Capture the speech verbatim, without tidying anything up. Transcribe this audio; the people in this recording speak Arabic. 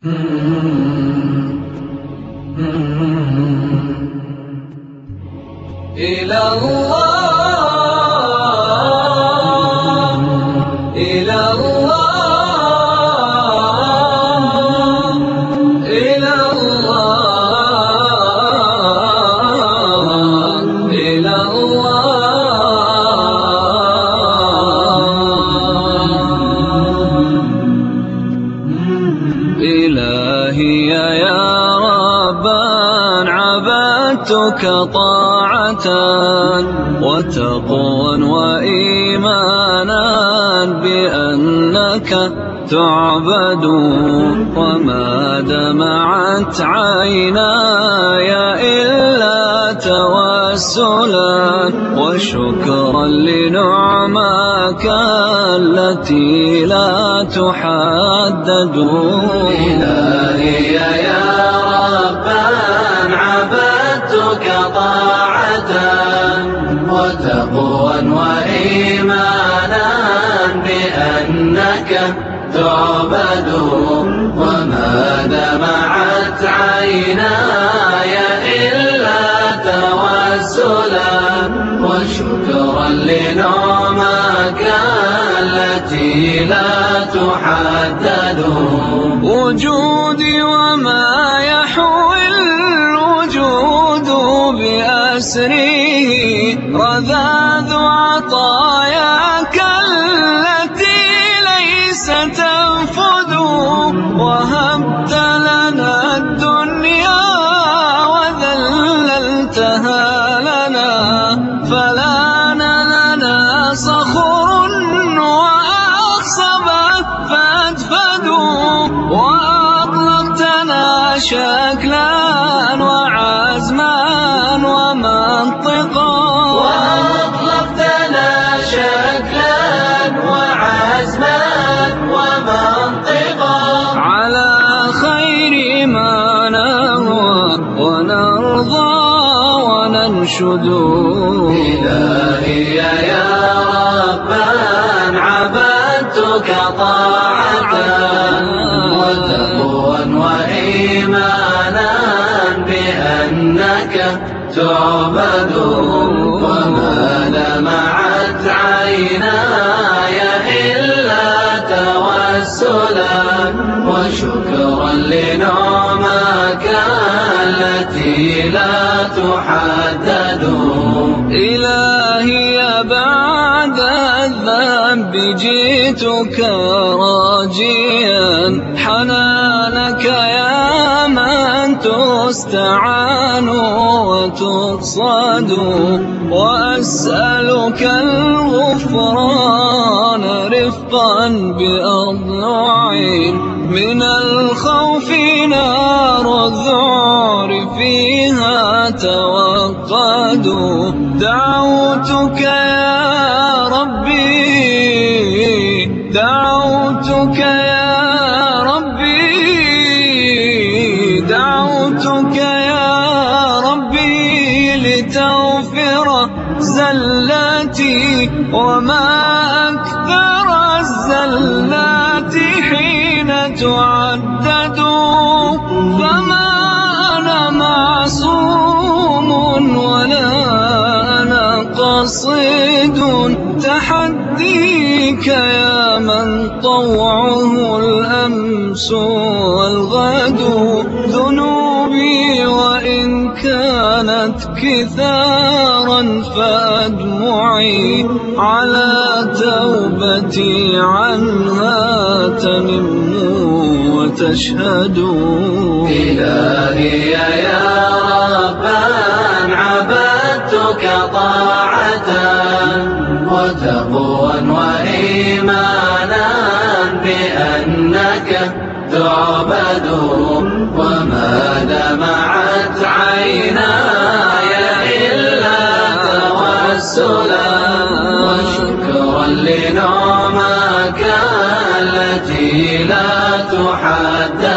إلى الله إلى الله إلى الله إلى الله إلهي يا ربان عبدتك طاعة وتقوى وإيمانا بأنك تعبد وما دمعت عيناي إلا توسلا وشكرا لنعماك التي لا تحدد. إلهي يا ربان عبدتك طاعة وتقوى وإيمانا بأنك تعبد وما دمعت عيناي إلا توسلا وشكرا لنعماك التي لا تحدد. وجودي وما يحوي الوجود بأسره رذاذ عطاياك التي ليس تنفذ وهبت لنا الدنيا وذللتها لنا فلان لنا صخر وأخصب فأدفد وأطلقتنا شكلا وعزما ومنطقا وأطلقتنا شكلا وعزما ومنطقا على خير ما نهوى ونرضى وننشد. إلهي يا ربان عبدتك طاعة وتقوى وإيمانا بأنك تعبد وما دمعت عيناي إلا توسلا وشكرا لنعماك التي لا تحدد. إلهي بعد الذنب جئتك راجيا حنانك يا من تستعان وتقصد وأسألك الغفران رفقا بأضلعي من الخوف نار الذعر فيها توقد. دعوتك يا ربي دعوتك يا ربي دعوتك يا ربي لتغفر زلاتي وما أكثر الزلات حين تعدد فما أنا معصوم ولا أنا قصيد تحديك يا من طوعه الأمس والغد. ذنوبي وإن كانت كثارا فأدمعي على توبتي عنها تنم وتشهد. إلهي يا ربان عبدتك طاعة وتقوى وإيمانا بأنك تعبد وما دمعت عيناي إلا توسلا وشكرا لنعماك التي لا تحدد.